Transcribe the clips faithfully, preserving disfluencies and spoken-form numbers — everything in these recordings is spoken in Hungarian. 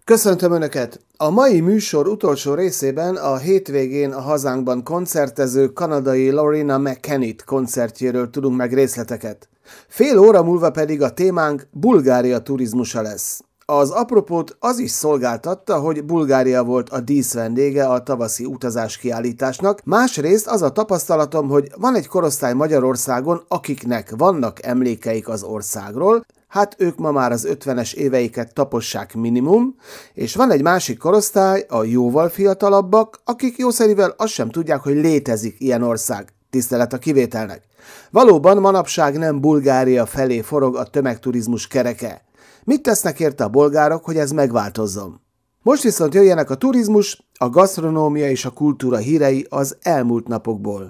Köszöntöm Önöket! A mai műsor utolsó részében a hétvégén a hazánkban koncertező kanadai Loreena McKennitt koncertjéről tudunk meg részleteket. Fél óra múlva pedig a témánk Bulgária turizmusa lesz. Az apropót az is szolgáltatta, hogy Bulgária volt a díszvendége a tavaszi utazáskiállításnak. Másrészt az a tapasztalatom, hogy van egy korosztály Magyarországon, akiknek vannak emlékeik az országról, hát ők ma már az ötvenes éveiket tapossák minimum, és van egy másik korosztály, a jóval fiatalabbak, akik jószerivel azt sem tudják, hogy létezik ilyen ország. Tisztelet a kivételnek. Valóban manapság nem Bulgária felé forog a tömegturizmus kereke. Mit tesznek érte a bolgárok, hogy ez megváltozzon? Most viszont jöjjenek a turizmus, a gasztronómia és a kultúra hírei az elmúlt napokból.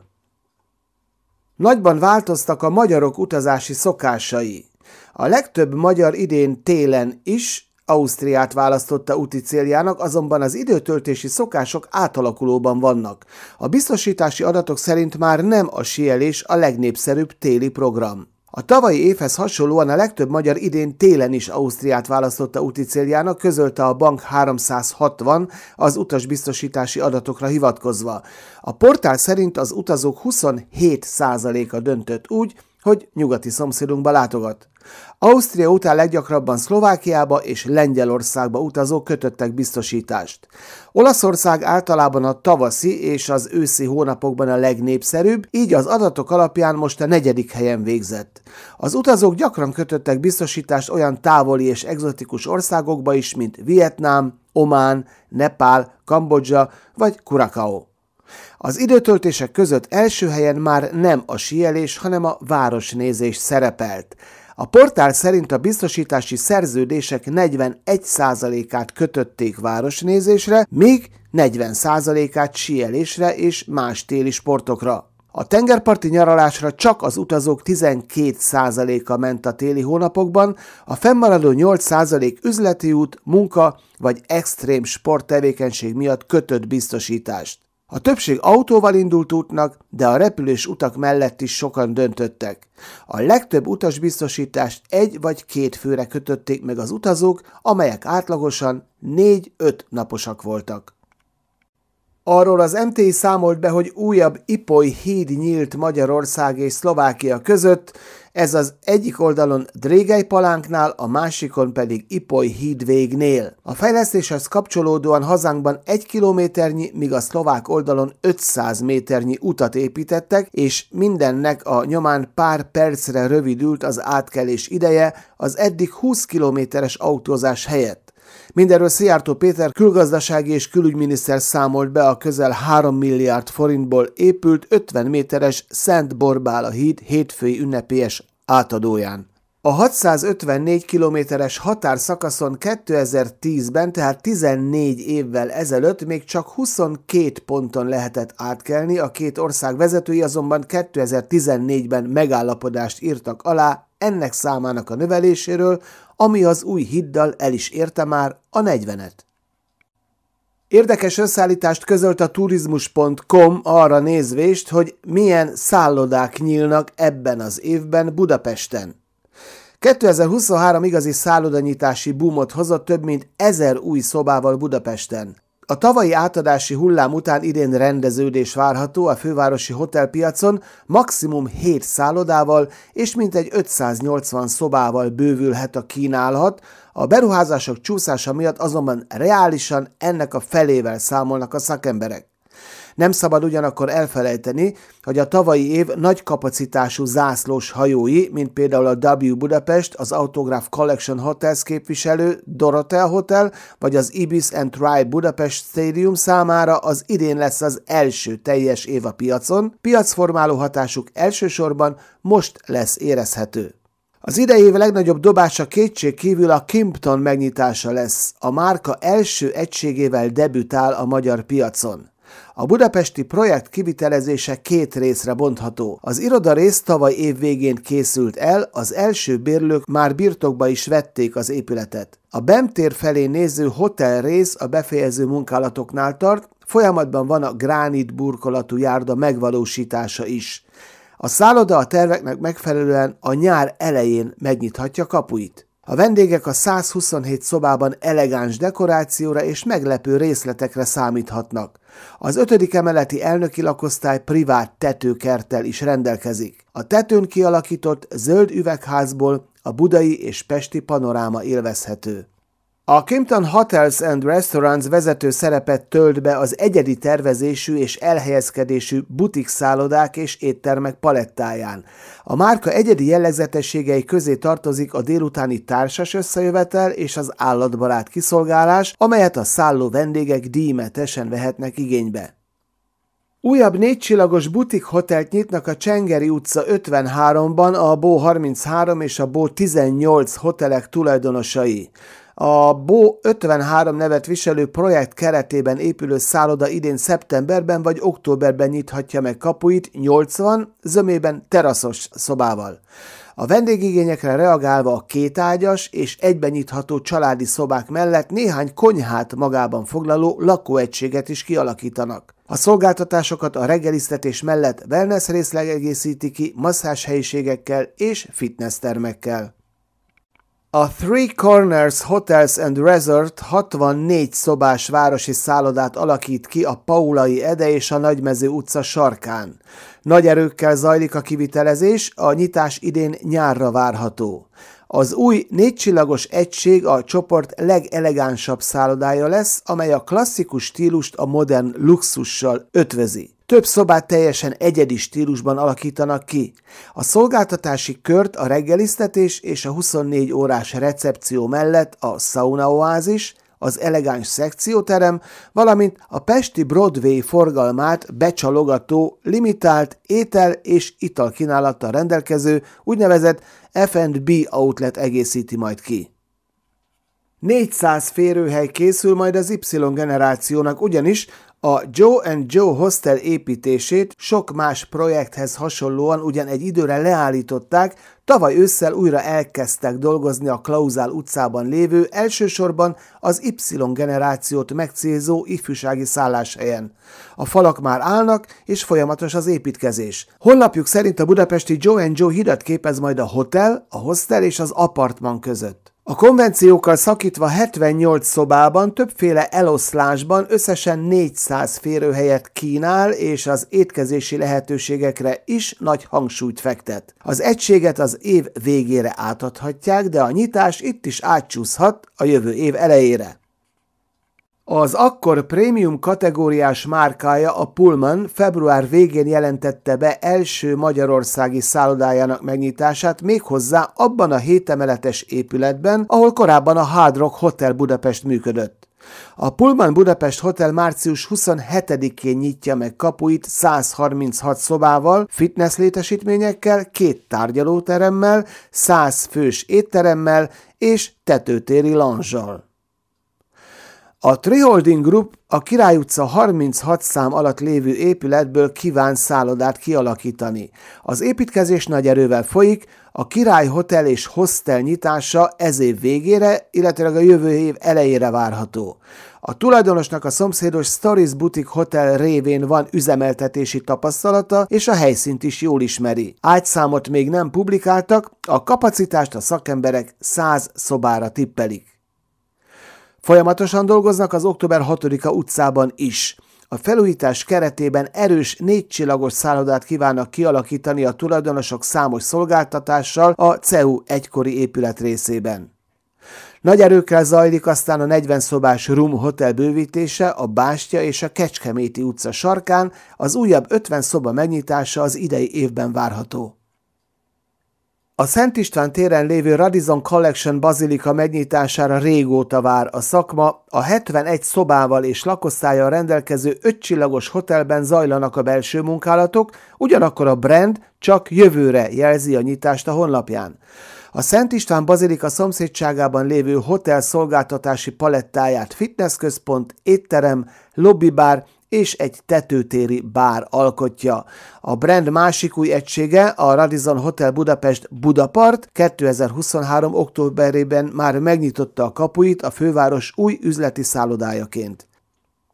Nagyban változtak a magyarok utazási szokásai. A legtöbb magyar idén télen is Ausztriát választotta úti céljának, azonban az időtöltési szokások átalakulóban vannak. A biztosítási adatok szerint már nem a síelés a legnépszerűbb téli program. A tavalyi évhez hasonlóan a legtöbb magyar idén télen is Ausztriát választotta úti céljának, közölte a Bank háromszázhatvan az utasbiztosítási adatokra hivatkozva. A portál szerint az utazók huszonhét százaléka döntött úgy, hogy nyugati szomszédunkba látogat. Ausztria után leggyakrabban Szlovákiába és Lengyelországba utazók kötöttek biztosítást. Olaszország általában a tavaszi és az őszi hónapokban a legnépszerűbb, így az adatok alapján most a negyedik helyen végzett. Az utazók gyakran kötöttek biztosítást olyan távoli és egzotikus országokba is, mint Vietnám, Omán, Nepál, Kambodzsa vagy Curaçao. Az időtöltések között első helyen már nem a síelés, hanem a városnézés szerepelt. A portál szerint a biztosítási szerződések negyvenegy százalékát kötötték városnézésre, míg negyven százalékát síelésre és más téli sportokra. A tengerparti nyaralásra csak az utazók tizenkét százaléka ment a téli hónapokban, a fennmaradó nyolc százalék üzleti út, munka vagy extrém sporttevékenység miatt kötött biztosítást. A többség autóval indult útnak, de a repülős utak mellett is sokan döntöttek. A legtöbb utasbiztosítást egy vagy két főre kötötték meg az utazók, amelyek átlagosan négy-öt naposak voltak. Arról az em té i számolt be, hogy újabb Ipoly híd nyílt Magyarország és Szlovákia között, ez az egyik oldalon Drégelypalánknál, a másikon pedig Ipoly hídvégnél. A fejlesztéshez kapcsolódóan hazánkban egy kilométernyi, míg a szlovák oldalon ötszáz méternyi utat építettek, és mindennek a nyomán pár percre rövidült az átkelés ideje az eddig húsz kilométeres autózás helyett. Mindenről Szijjártó Péter külgazdasági és külügyminiszter számolt be a közel három milliárd forintból épült ötven méteres Szent Borbála híd hétfői ünnepélyes átadóján. A hatszázötvennégy kilométeres határszakaszon kétezer-tízben, tehát tizennégy évvel ezelőtt még csak huszonkét ponton lehetett átkelni, a két ország vezetői azonban kétezer-tizennégyben megállapodást írtak alá ennek számának a növeléséről, ami az új híddal el is érte már a negyvenet. Érdekes összeállítást közölt a turizmus pont com arra nézvést, hogy milyen szállodák nyílnak ebben az évben Budapesten. kétezer-huszonhárom igazi szállodanyítási boomot hozott, több mint ezer új szobával Budapesten. A tavalyi átadási hullám után idén rendeződés várható a fővárosi hotelpiacon, maximum hét szállodával és mintegy ötszáznyolcvan szobával bővülhet a kínálat, a beruházások csúszása miatt azonban reálisan ennek a felével számolnak a szakemberek. Nem szabad ugyanakkor elfelejteni, hogy a tavalyi év nagy kapacitású zászlós hajói, mint például a W Budapest, az Autograph Collection Hotels képviselő Dorothea Hotel, vagy az Ibis and Tribe Budapest Stadium számára az idén lesz az első teljes év a piacon, piacformáló hatásuk elsősorban most lesz érezhető. Az idei év legnagyobb dobása kétség kívül a Kimpton megnyitása lesz, a márka első egységével debütál a magyar piacon. A budapesti projekt kivitelezése két részre bontható. Az irodarész tavaly év végén készült el, az első bérlők már birtokba is vették az épületet. A BEM tér felé néző hotel rész a befejező munkálatoknál tart, folyamatban van a gránit burkolatú járda megvalósítása is. A szálloda a terveknek megfelelően a nyár elején megnyithatja kapuit. A vendégek a százhuszonhét szobában elegáns dekorációra és meglepő részletekre számíthatnak. Az ötödik emeleti elnöki lakosztály privát tetőkerttel is rendelkezik. A tetőn kialakított zöld üvegházból a budai és pesti panoráma élvezhető. A Kimpton Hotels and Restaurants vezető szerepet tölt be az egyedi tervezésű és elhelyezkedésű butik szállodák és éttermek palettáján. A márka egyedi jellegzetességei közé tartozik a délutáni társas összejövetel és az állatbarát kiszolgálás, amelyet a szálló vendégek díjmentesen vehetnek igénybe. Újabb négycsillagos butik hotelt nyitnak a Csengeri utca ötvenháromban a Bó harminchárom és a Bó tizennyolc hotelek tulajdonosai. A Bó ötvenhárom nevet viselő projekt keretében épülő szálloda idén szeptemberben vagy októberben nyithatja meg kapuit nyolcvan, zömében teraszos szobával. A vendégigényekre reagálva a kétágyas és egyben nyitható családi szobák mellett néhány konyhát magában foglaló lakóegységet is kialakítanak. A szolgáltatásokat a reggeliztetés mellett wellness részleg egészíti ki masszázshelyiségekkel és fitnesstermekkel. A Three Corners Hotels and Resort hatvannégy szobás városi szállodát alakít ki a Paulai Ede és a Nagymező utca sarkán. Nagy erőkkel zajlik a kivitelezés, a nyitás idén nyárra várható. Az új négycsillagos egység a csoport legelegánsabb szállodája lesz, amely a klasszikus stílust a modern luxussal ötvözi. Több szobát teljesen egyedi stílusban alakítanak ki. A szolgáltatási kört a reggeliztetés és a huszonnégy órás recepció mellett a szaunaoázis, az elegáns szekcióterem, valamint a pesti Broadway forgalmát becsalogató, limitált étel- és italkínálattal rendelkező úgynevezett ef és bé outlet egészíti majd ki. négyszáz férőhely készül majd az Y generációnak, ugyanis a Joe and Joe Hostel építését sok más projekthez hasonlóan ugyan egy időre leállították, tavaly ősszel újra elkezdtek dolgozni a Klauzál utcában lévő, elsősorban az Y generációt megcélzó ifjúsági szálláshelyen. A falak már állnak, és folyamatos az építkezés. Honlapjuk szerint a budapesti Joe and Joe hidat képez majd a hotel, a hostel és az apartman között. A konvenciókkal szakítva hetvennyolc szobában, többféle eloszlásban összesen négyszáz férőhelyet kínál, és az étkezési lehetőségekre is nagy hangsúlyt fektet. Az egységet az év végére átadhatják, de a nyitás itt is átcsúszhat a jövő év elejére. Az akkor prémium kategóriás márkája, a Pullman február végén jelentette be első magyarországi szállodájának megnyitását, méghozzá abban a hétemeletes épületben, ahol korábban a Hard Rock Hotel Budapest működött. A Pullman Budapest Hotel március huszonhetedikén nyitja meg kapuit százharminchat szobával, fitness létesítményekkel, két tárgyalóteremmel, száz fős étteremmel és tetőtéri lounge-al. A Treholding Group a Király utca harminchat szám alatt lévő épületből kíván szállodát kialakítani. Az építkezés nagy erővel folyik, a Király Hotel és Hostel nyitása ez év végére, illetve a jövő év elejére várható. A tulajdonosnak a szomszédos Stories Boutique Hotel révén van üzemeltetési tapasztalata, és a helyszínt is jól ismeri. Ágyszámot még nem publikáltak, a kapacitást a szakemberek száz szobára tippelik. Folyamatosan dolgoznak az október hatodika utcában is. A felújítás keretében erős négycsillagos szállodát kívánnak kialakítani a tulajdonosok számos szolgáltatással a cé e u egykori épület részében. Nagy erőkkel zajlik aztán a negyven szobás Room Hotel bővítése a Bástya és a Kecskeméti utca sarkán, az újabb ötven szoba megnyitása az idei évben várható. A Szent István téren lévő Radisson Collection bazilika megnyitására régóta vár a szakma, a hetvenegy szobával és lakosztállyal rendelkező ötcsillagos hotelben zajlanak a belső munkálatok, ugyanakkor a brand csak jövőre jelzi a nyitást a honlapján. A Szent István bazilika szomszédságában lévő hotel szolgáltatási palettáját fitnessközpont, étterem, lobbibár és egy tetőtéri bár alkotja. A brand másik új egysége, a Radisson Hotel Budapest Budapart kétezer-huszonhárom októberében már megnyitotta a kapuit a főváros új üzleti szállodájaként.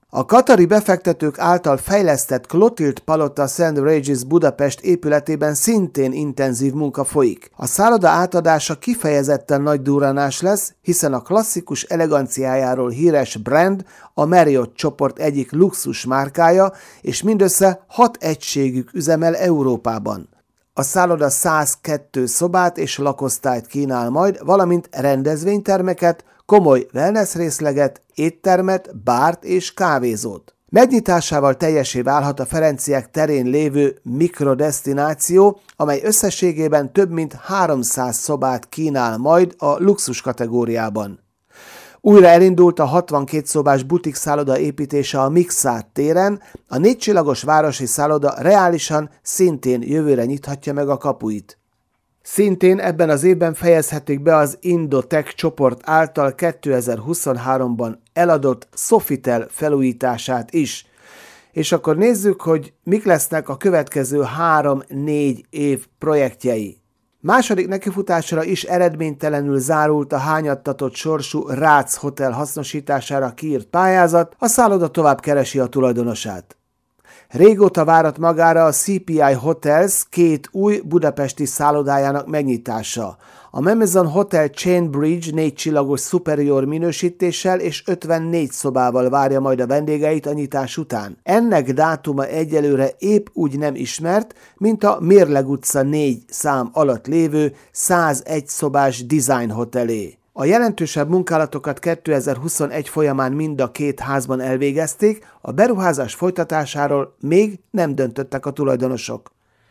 A katari befektetők által fejlesztett Clotilde Palota Saint Regis Budapest épületében szintén intenzív munka folyik. A szálloda átadása kifejezetten nagy durranás lesz, hiszen a klasszikus eleganciájáról híres brand a Marriott csoport egyik luxus márkája, és mindössze hat egységük üzemel Európában. A szálloda száz kettő szobát és lakosztályt kínál majd, valamint rendezvénytermeket, komoly wellness részleget, éttermet, bárt és kávézót. Megnyitásával teljesé válhat a Ferenciek terén lévő mikrodesztináció, amely összességében több mint háromszáz szobát kínál majd a luxus kategóriában. Újra elindult a hatvankét szobás butik szálloda építése a Mixát téren, a négycsillagos városi szálloda reálisan szintén jövőre nyithatja meg a kapuit. Szintén ebben az évben fejezhetik be az Indotech csoport által kétezer-huszonháromban eladott Sofitel felújítását is. És akkor nézzük, hogy mik lesznek a következő három-négy év projektjei. Második nekifutásra is eredménytelenül zárult a hányattatott sorsú Rác Hotel hasznosítására kiírt pályázat, a szálloda tovább keresi a tulajdonosát. Régóta várat magára a cé pé i Hotels két új budapesti szállodájának megnyitása. A Memezon Hotel Chainbridge négy csillagos superior minősítéssel és ötvennégy szobával várja majd a vendégeit a nyitás után. Ennek dátuma egyelőre épp úgy nem ismert, mint a Mérleg utca négy szám alatt lévő százegy szobás Design Hotelé. A jelentősebb munkálatokat kétezer-huszonegy folyamán mind a két házban elvégezték, a beruházás folytatásáról még nem döntöttek a tulajdonosok.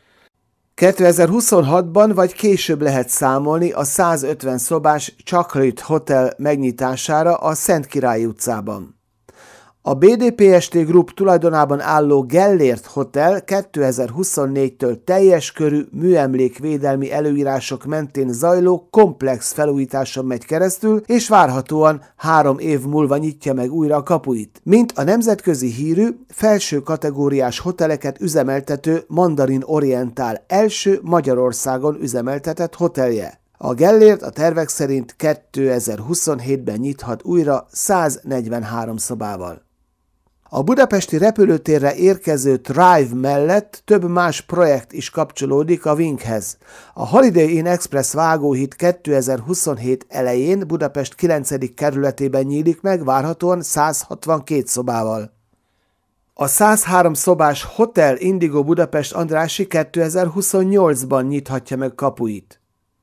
kétezer-huszonhatban vagy később lehet számolni a százötven szobás Chocolate Hotel megnyitására a Szentkirály utcában. A bé dé pé es té Group tulajdonában álló Gellért Hotel kétezer-huszonnégytől teljes körű műemlékvédelmi előírások mentén zajló komplex felújításon megy keresztül, és várhatóan három év múlva nyitja meg újra a kapuit. Mint a nemzetközi hírű, felső kategóriás hoteleket üzemeltető Mandarin Oriental első Magyarországon üzemeltetett hotelje. A Gellért a tervek szerint kétezer-huszonhétben nyithat újra száznegyvenhárom szobával. A budapesti repülőtérre érkező Thrive mellett több más projekt is kapcsolódik a Winghez. A Holiday Inn Express vágóhíd kétezer-huszonhét elején Budapest kilencedik kerületében nyílik meg, várhatóan száz hatvankét szobával. A száz három szobás Hotel Indigo Budapest Andrássy kétezer-huszonnyolcban nyithatja meg kapuit.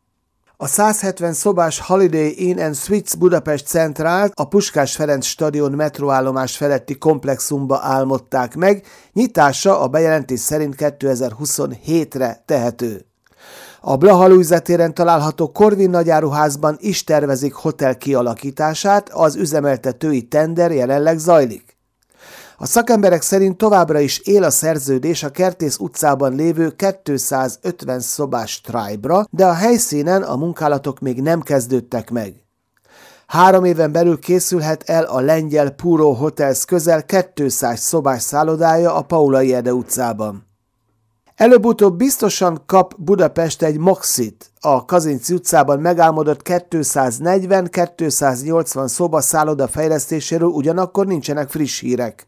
A száz hetven szobás Holiday Inn and Suites Budapest Centrált a Puskás Ferenc stadion metróállomás feletti komplexumba álmodták meg, nyitása a bejelentés szerint kétezer-huszonhétre tehető. A Blaha Lujza téren található Corvin nagyáruházban is tervezik hotel kialakítását, az üzemeltetői tender jelenleg zajlik. A szakemberek szerint továbbra is él a szerződés a Kertész utcában lévő kétszázötven szobás Tribe-ra, de a helyszínen a munkálatok még nem kezdődtek meg. Három éven belül készülhet el a lengyel Puro Hotels közel kétszáz szobás szállodája a Paulai Ede utcában. Előbb-utóbb biztosan kap Budapest egy Maxit. A Kazinczy utcában megálmodott kétszáznegyven-kétszáznyolcvan szoba szálloda fejlesztéséről ugyanakkor nincsenek friss hírek.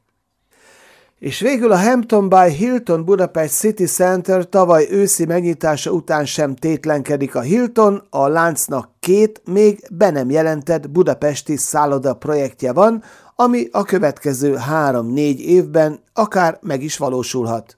És végül a Hampton by Hilton Budapest City Center tavaly őszi megnyitása után sem tétlenkedik a Hilton, a láncnak két még be nem jelentett budapesti szálloda projektje van, ami a következő három-négy évben akár meg is valósulhat.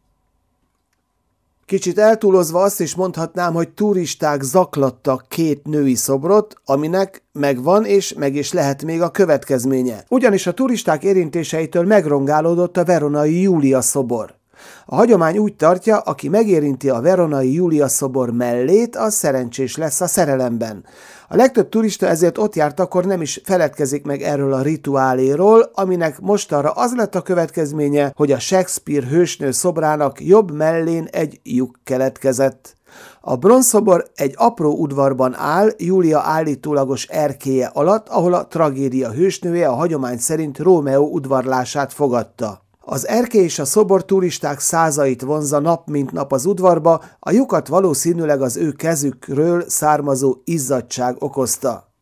Kicsit eltúlozva azt is mondhatnám, hogy turisták zaklattak két női szobrot, aminek megvan és meg is lehet még a következménye. Ugyanis a turisták érintéseitől megrongálódott a veronai Júlia szobor. A hagyomány úgy tartja, aki megérinti a veronai Júlia szobor mellét, az szerencsés lesz a szerelemben. A legtöbb turista ezért ott járt, akkor nem is feledkezik meg erről a rituáléról, aminek mostanra az lett a következménye, hogy a Shakespeare hősnő szobrának jobb mellén egy lyuk keletkezett. A bronzszobor egy apró udvarban áll, Júlia állítólagos erkélye alatt, ahol a tragédia hősnője a hagyomány szerint Rómeó udvarlását fogadta. Az erkély és a szobor turisták százait vonzza nap mint nap az udvarba, a lyukat valószínűleg az ő kezükről származó izzadtság okozta.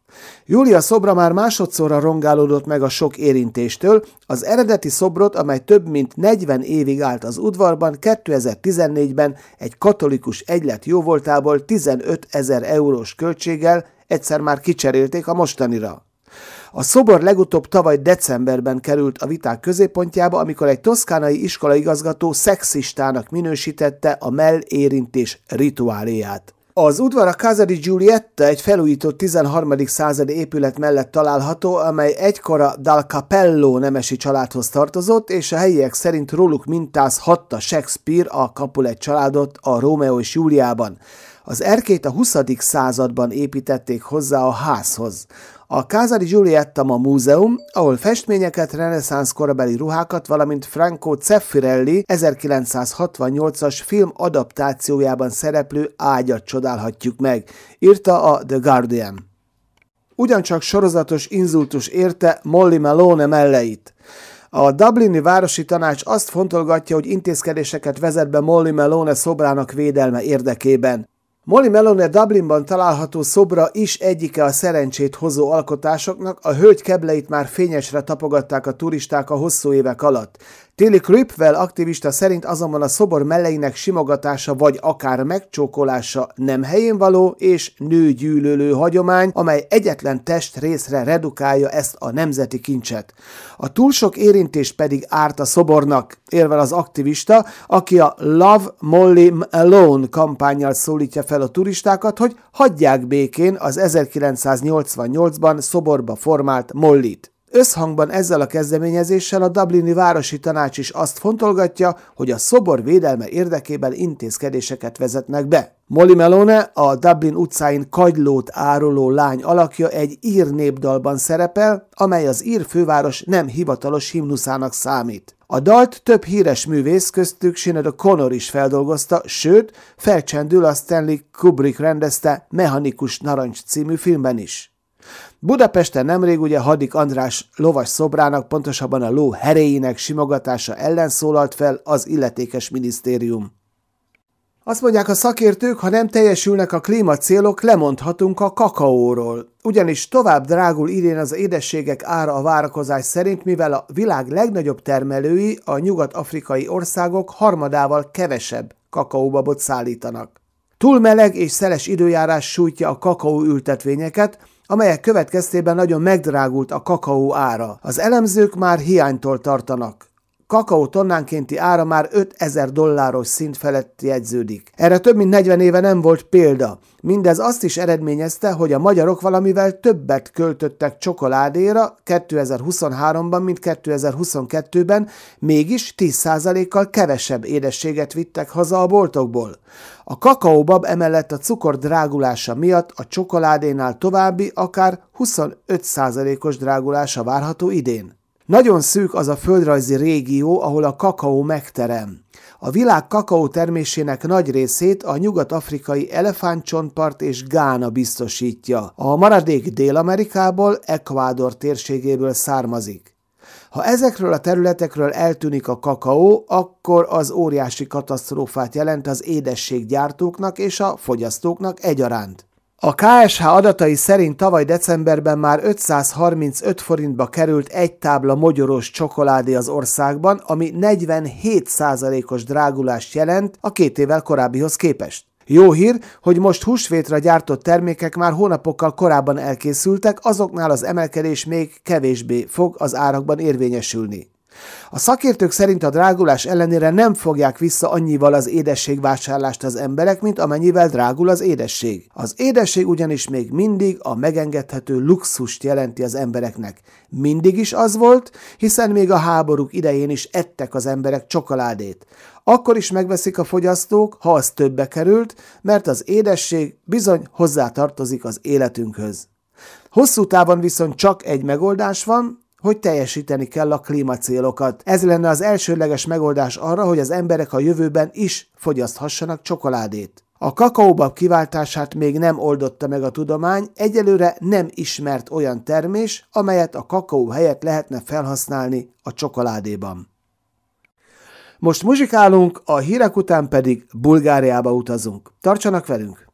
Júlia szobra már másodszorra rongálódott meg a sok érintéstől, az eredeti szobrot, amely több mint negyven évig állt az udvarban, kétezer-tizennégyben egy katolikus egylet jóvoltából tizenötezer eurós költséggel egyszer már kicserélték a mostanira. A szobor legutóbb tavaly decemberben került a viták középpontjába, amikor egy toszkánai iskolaigazgató szexistának minősítette a mellérintés rituáléját. Az udvar a Casa di Giulietta egy felújított tizenharmadik századi épület mellett található, amely egykor a Dal Cappello nemesi családhoz tartozott, és a helyiek szerint róluk mintázhatta Shakespeare a Capulet családot a Rómeó és Júliában. Az erkélyt a huszadik században építették hozzá a házhoz. A Casa di Giulietta ma múzeum, ahol festményeket, reneszánsz korabeli ruhákat, valamint Franco Zeffirelli ezerkilencszázhatvannyolcas film adaptációjában szereplő ágyat csodálhatjuk meg, írta a The Guardian. Ugyancsak sorozatos inzultus érte Molly Malone melleit. A dublini városi tanács azt fontolgatja, hogy intézkedéseket vezet be Molly Malone szobrának védelme érdekében. Molly Malone Dublinban található szobra is egyike a szerencsét hozó alkotásoknak, a hölgy kebleit már fényesre tapogatták a turisták a hosszú évek alatt. Tilly Cripwell aktivista szerint azonban a szobor melleinek simogatása vagy akár megcsókolása nem helyén való és nőgyűlölő hagyomány, amely egyetlen testrészre redukálja ezt a nemzeti kincset. A túl sok érintés pedig árt a szobornak, érvel az aktivista, aki a Love Molly Malone kampánnyal szólítja fel a turistákat, hogy hagyják békén az ezerkilencszáznyolcvannyolcban szoborba formált Mollyt. Összhangban ezzel a kezdeményezéssel a dublini városi tanács is azt fontolgatja, hogy a szobor védelme érdekében intézkedéseket vezetnek be. Molly Malone, a Dublin utcáin kagylót áruló lány alakja egy ír népdalban szerepel, amely az ír főváros nem hivatalos himnuszának számít. A dalt több híres művész, köztük Sinéad O'Connor is feldolgozta, sőt, felcsendül a Stanley Kubrick rendezte Mechanikus Narancs című filmben is. Budapesten nemrég ugye Hadik András lovas szobrának, pontosabban a ló heréinek simogatása ellen szólalt fel az illetékes minisztérium. Azt mondják a szakértők, ha nem teljesülnek a klímacélok, lemondhatunk a kakaóról. Ugyanis tovább drágul idén az édességek ára a várakozás szerint, mivel a világ legnagyobb termelői, a nyugat-afrikai országok harmadával kevesebb kakaóbabot szállítanak. Túl meleg és szeles időjárás sújtja a kakaó ültetvényeket, amelyek következtében nagyon megdrágult a kakaó ára. Az elemzők már hiánytól tartanak. Kakaó tonnánkénti ára már ötezer dolláros szint felett jegyződik. Erre több mint negyven éve nem volt példa. Mindez azt is eredményezte, hogy a magyarok valamivel többet költöttek csokoládéra kétezer-huszonháromban, mint kétezer-huszonkettőben, mégis tíz százalékkal kevesebb édességet vittek haza a boltokból. A kakaóbab emellett a cukor drágulása miatt a csokoládénál további, akár huszonöt százalékos drágulása várható idén. Nagyon szűk az a földrajzi régió, ahol a kakaó megterem. A világ kakaó termésének nagy részét a nyugat-afrikai elefántcsontpart és Gána biztosítja. A maradék Dél-Amerikából, Ecuador térségéből származik. Ha ezekről a területekről eltűnik a kakaó, akkor az óriási katasztrófát jelent az édességgyártóknak és a fogyasztóknak egyaránt. A ká es há adatai szerint tavaly decemberben már ötszázharmincöt forintba került egy tábla mogyorós csokoládé az országban, ami negyvenhét százalékos drágulást jelent a két évvel korábbihoz képest. Jó hír, hogy most húsvétra gyártott termékek már hónapokkal korábban elkészültek, azoknál az emelkedés még kevésbé fog az árakban érvényesülni. A szakértők szerint a drágulás ellenére nem fogják vissza annyival az édességvásárlást az emberek, mint amennyivel drágul az édesség. Az édesség ugyanis még mindig a megengedhető luxust jelenti az embereknek. Mindig is az volt, hiszen még a háborúk idején is ettek az emberek csokoládét. Akkor is megveszik a fogyasztók, ha az többe került, mert az édesség bizony hozzátartozik az életünkhöz. Hosszú távon viszont csak egy megoldás van, hogy teljesíteni kell a klímacélokat. Ez lenne az elsődleges megoldás arra, hogy az emberek a jövőben is fogyaszthassanak csokoládét. A kakaóbab kiváltását még nem oldotta meg a tudomány, egyelőre nem ismert olyan termés, amelyet a kakaó helyett lehetne felhasználni a csokoládéban. Most muzsikálunk, a hírek után pedig Bulgáriába utazunk. Tartsanak velünk!